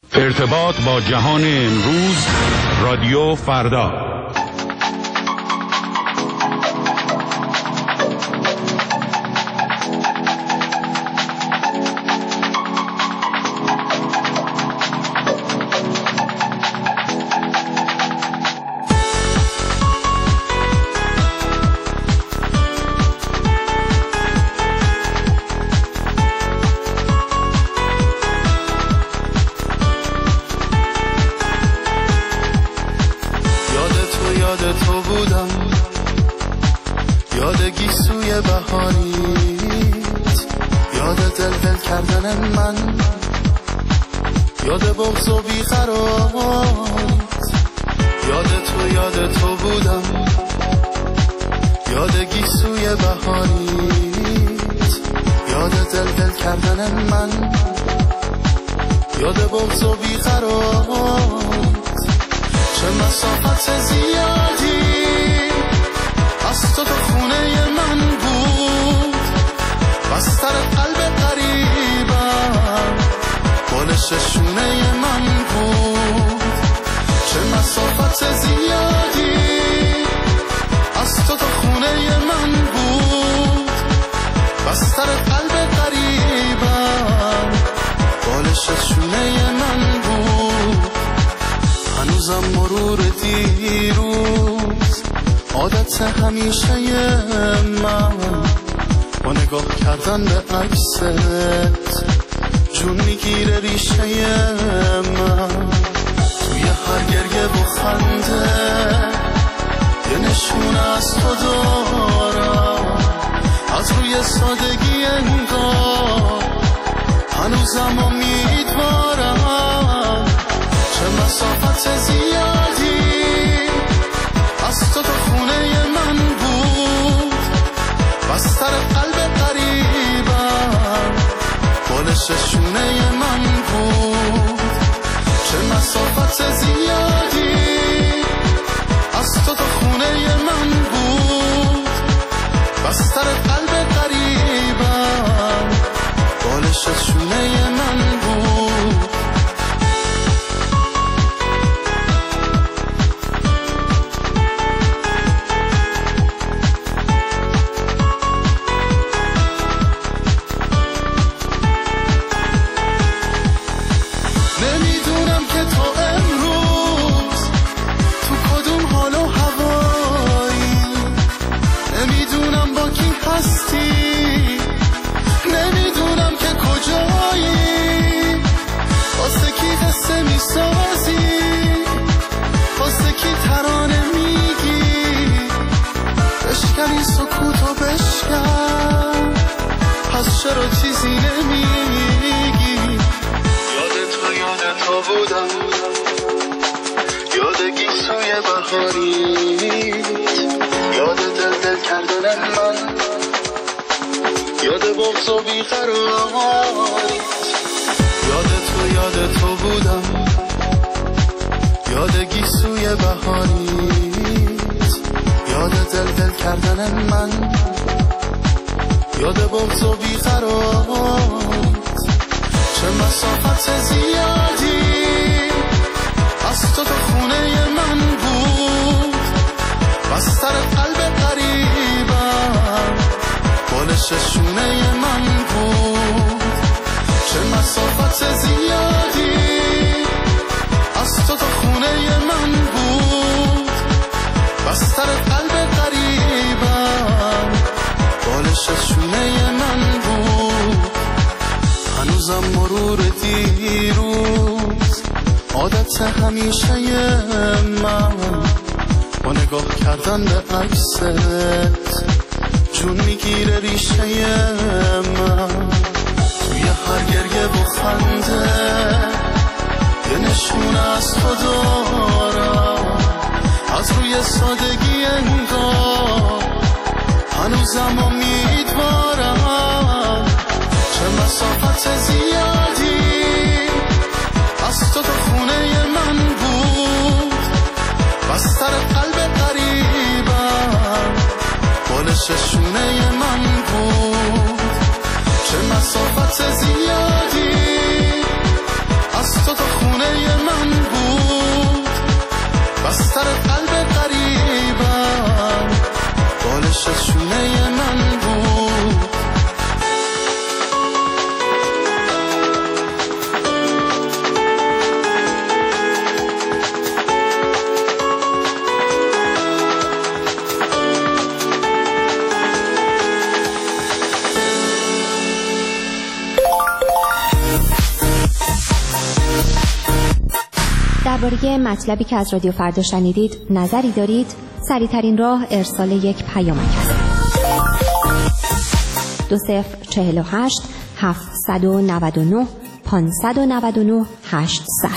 ارتباط با جهان امروز، رادیو فردا. شونه من بود، چه مسافت زیادی از تو تا خونه سر قلب غریبم بالش از شونه من بود. درباره مطلبی که از رادیو فردا شنیدید نظری دارید؟ سریع‌ترین راه ارسال یک پیامک است. 2048 799 599 800.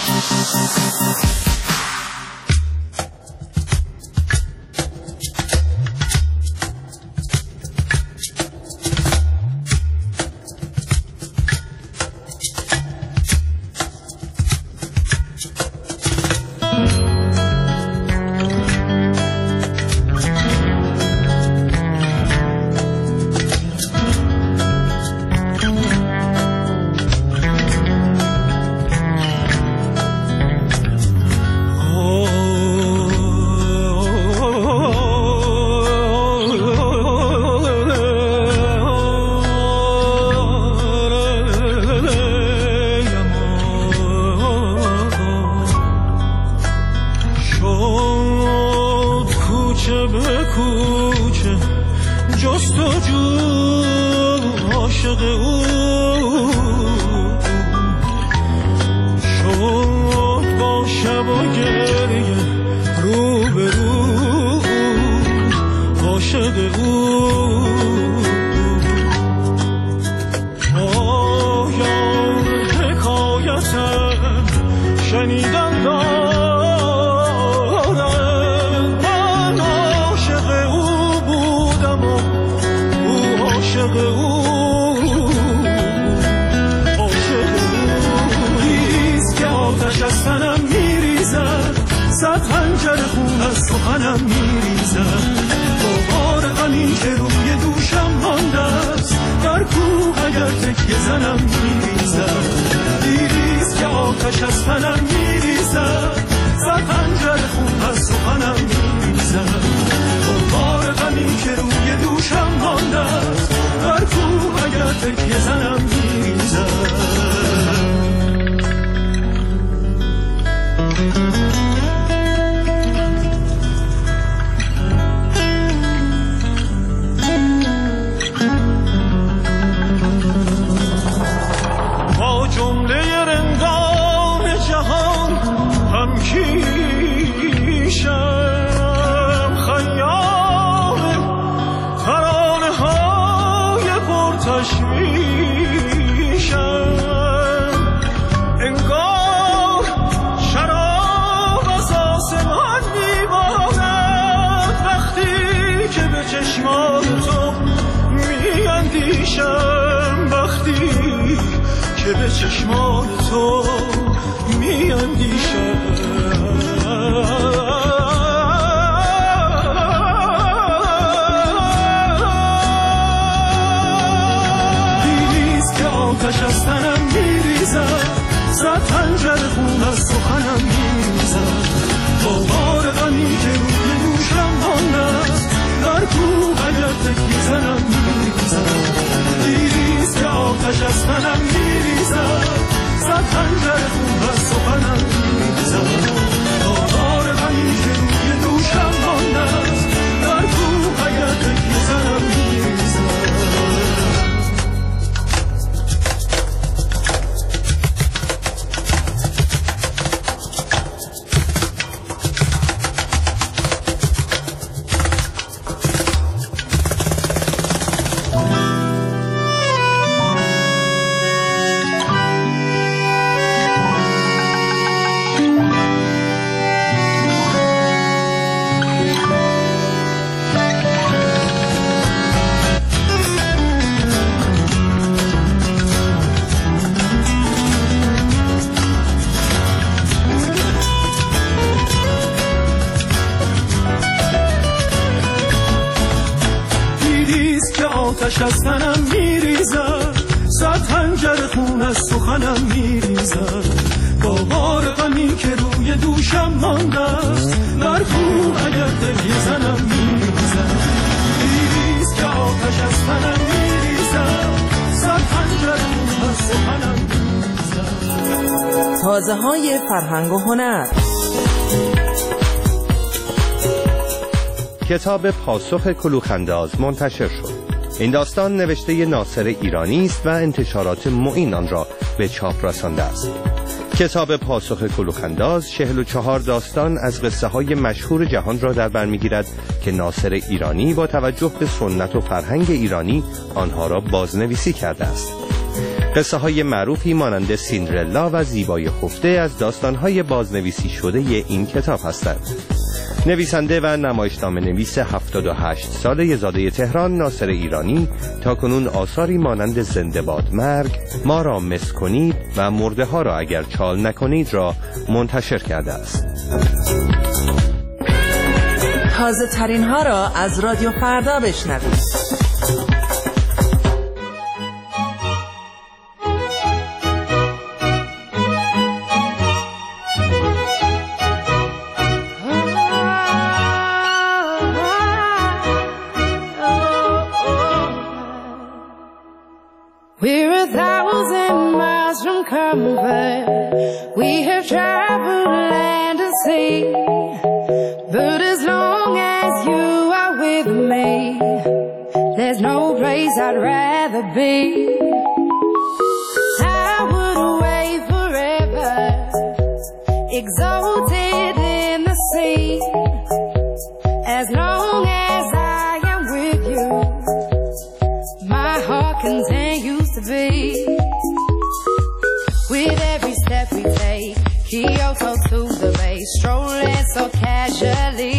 آتش از تنم میریزد، صد خنجر خون از سخنم میریزد. با بار غم غمی که روی دوشم مانده است، در خون اگر دل یه زنم میریزم، بیریز که آتش از تنم میریزم، سر پنجرم از سخنم میریزم. تازه های فرهنگ و هنر. کتاب پاسخ کلوخ‌انداز منتشر شد. این داستان نوشته ناصر ایرانی است و انتشارات معین آن را به چاپ رسانده است. کتاب پاسخ کلوخ‌انداز 44 داستان از قصه های مشهور جهان را در بر می‌گیرد که ناصر ایرانی با توجه به سنت و فرهنگ ایرانی آنها را بازنویسی کرده است. قصه های معروفی مانند سیندرلا و زیبای خفته از داستان های بازنویسی شده این کتاب هستند. نویسنده و نمایشنامه نویس 78 ساله زاده تهران ناصر ایرانی تاکنون آثاری مانند زنده باد مرگ، ما را مس کنید و مرده ها را اگر چال نکنید را منتشر کرده است. تازه ترین ها را از رادیو فردا بشنوید. We're 1,000 miles from comfort. We have traveled land and sea, but as long as you are with me, there's no place I'd rather be. I would wait forever, exalted in the sea, as long as I am with you, my heart continues to be. With every step we take, Kyoto to the bay, strolling so casually.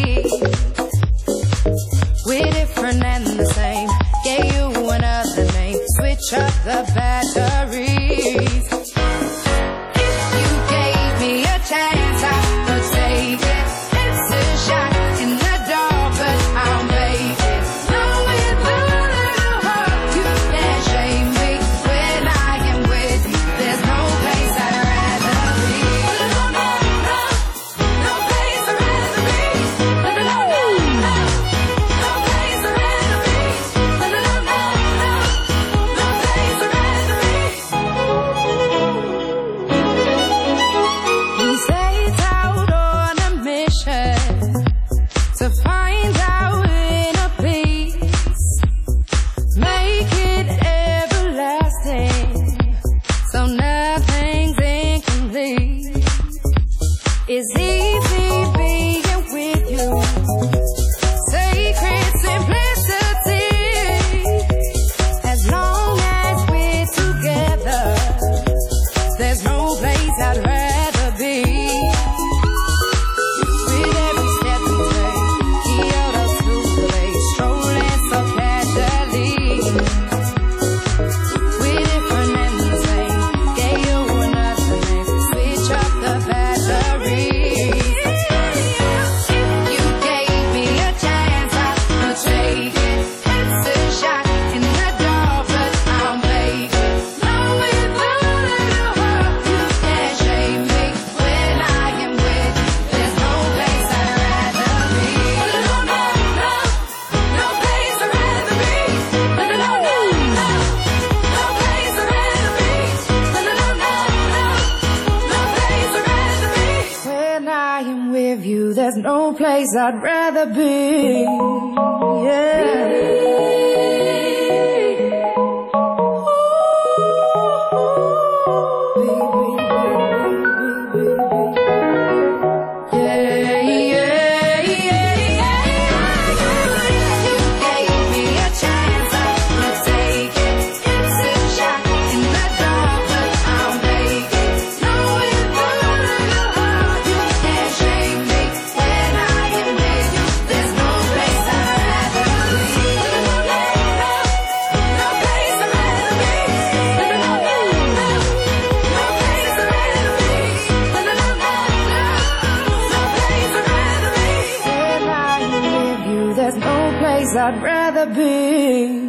We're different and the same, gave you another name, switch up the batteries. If you gave me a chance, I would take it. It's a shot in the dark, but I'll make it. Knowing the little heart, you can't shame me. When I am with you, there's no place I'd rather be. No, no, no, no place I'd rather be. No, no, no, no, no place I'd rather be. No, no, no, no, no place I'd rather be. He set out on a mission to find out inner peace, make it everlasting, so nothing's incomplete. It's easy being with you, sacred simplicity, as long as we're together, there's no place I'd rather be. With every step we take, Kyoto to the bay, strolling so casually. We're different and the same, gave you another name, switch up the batteries. If you gave me a chance, I would take it. It's a shot in the dark, but I'll make it. Knowing the little heart, you can't shame me. When I am with you, there's no place I'd rather be. No, no, no, no place I'd rather be. No, no, no, no, no place I'd rather be. No, no, no, no, no place I'd rather be. When I am with you, there's no place I'd rather be. Yeah. I'd rather be.